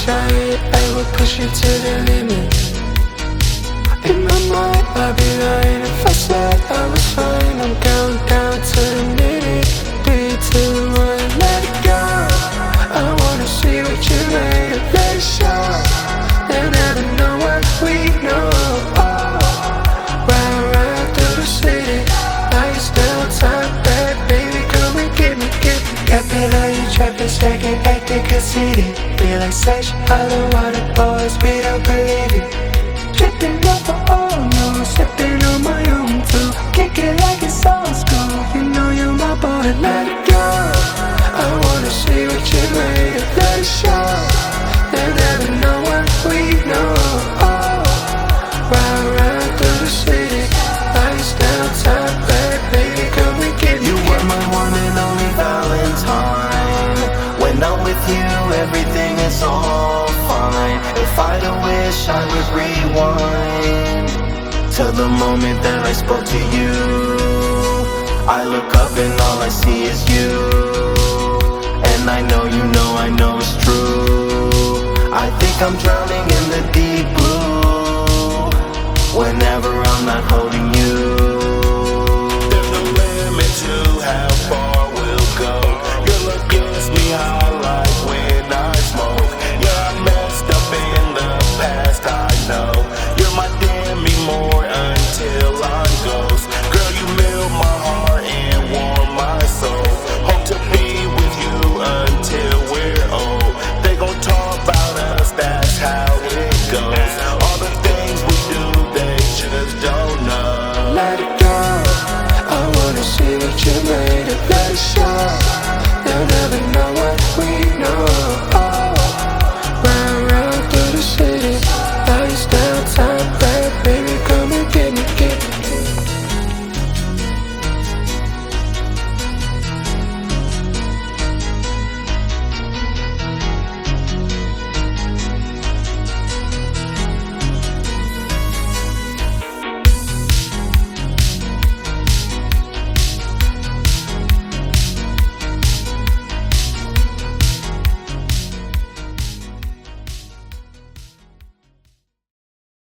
try it, I will push it to the limit. In my mind, I'd be lying if I said I was fine. I'm counting down to the minute. 3, 2, 1, let it go. I wanna see what you made of, let it show. They'll never know what we know. Ride through the city, lights down, top back, baby, come and get me. Got me like you trapping, second acting conceited. Feel like such other water boys, we don't believe it. Tripping up for all, no, sipping on my own too. Kick it like it's old school, you know you're my boy, let it go. I wanna see what you made of, let it show. They'll never know what we know. Ride through the city, lights down, top back, baby, come and get me. You were my one and only Valentine. When I'm with you, everything is all fine. If I had a wish, I would rewind to the moment that I spoke to you. I look up and all I see is you. And I know you know, I know it's true. I think I'm drowning in the deep